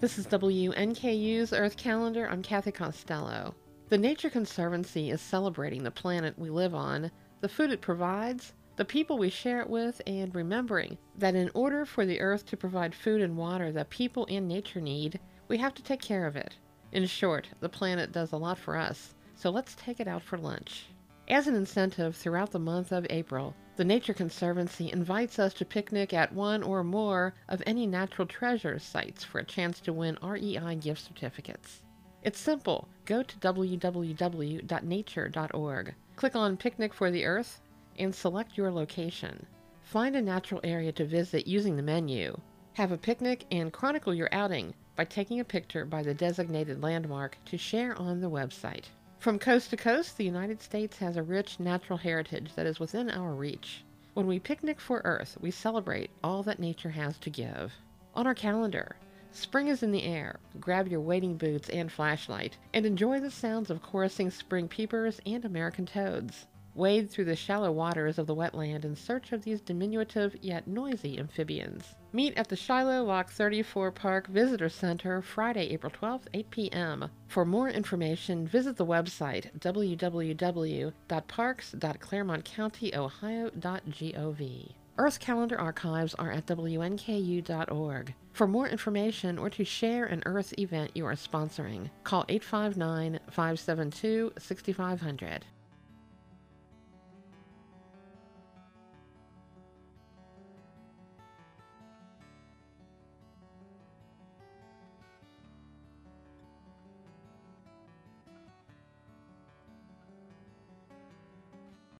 This is WNKU's Earth Calendar. I'm Kathy Costello. The Nature Conservancy is celebrating the planet we live on, the food it provides, the people we share it with, and remembering that in order for the Earth to provide food and water that people and nature need, we have to take care of it. In short, the planet does a lot for us, so let's take it out for lunch. As an incentive throughout the month of April, the Nature Conservancy invites us to picnic at one or more of any natural treasure sites for a chance to win REI gift certificates. It's simple. Go to www.nature.org, click on Picnic for the Earth, and select your location. Find a natural area to visit using the menu. Have a picnic and chronicle your outing by taking a picture by the designated landmark to share on the website. From coast to coast, the United States has a rich natural heritage that is within our reach. When we picnic for Earth, we celebrate all that nature has to give. On our calendar, spring is in the air. Grab your wading boots and flashlight and enjoy the sounds of chorusing spring peepers and American toads. Wade through the shallow waters of the wetland in search of these diminutive yet noisy amphibians. Meet at the Shiloh Lock 34 Park Visitor Center Friday, April 12th, 8 p.m. For more information, visit the website www.parks.claremontcountyohio.gov. Earth Calendar archives are at WNKU.org. For more information or to share an Earth event you are sponsoring, call 859-572-6500.